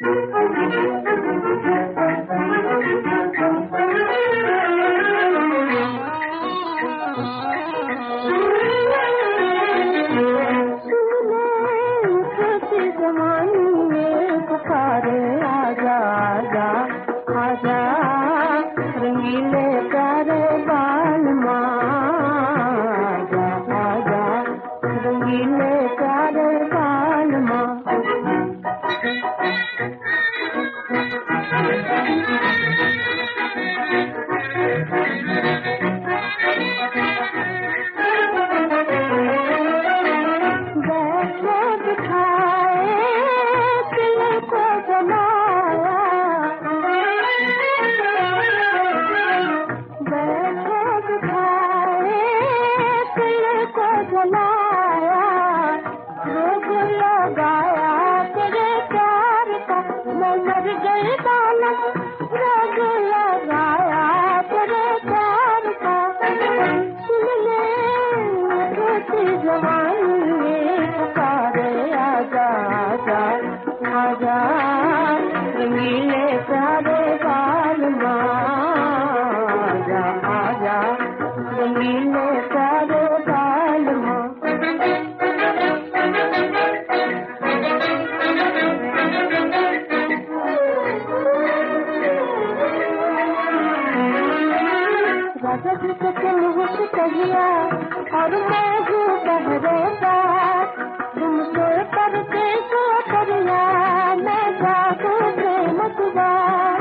और मैं हूँ बहरेदार, तुमसे करके सो करिया मैं जागो प्रेम दुआर।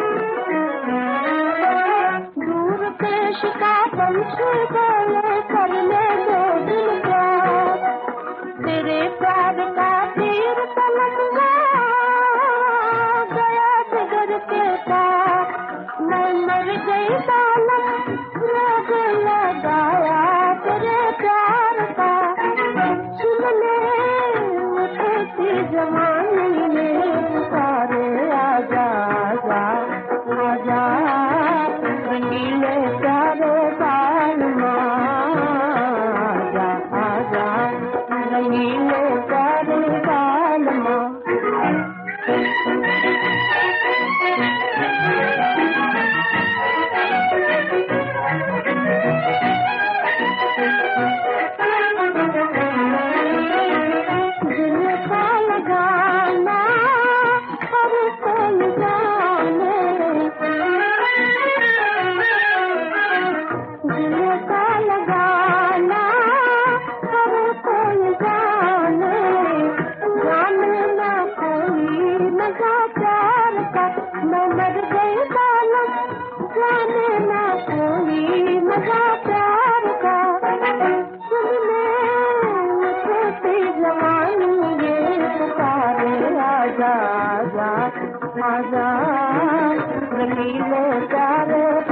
दूर देश का पंछी बोले करने दो दिल प्यार, तेरे प्यार का तीर तलकवा गया जिगर के पार। मैं मर गई बालम रोग लगाया तेरे प्यार का, सुन ले उठती जवानी में पुकारे आजा आजा आजा रंगीले प्यारे बालमा, आजा आजा रंगीले प्यारे बालमा। आजा आजा रंगीले प्यारे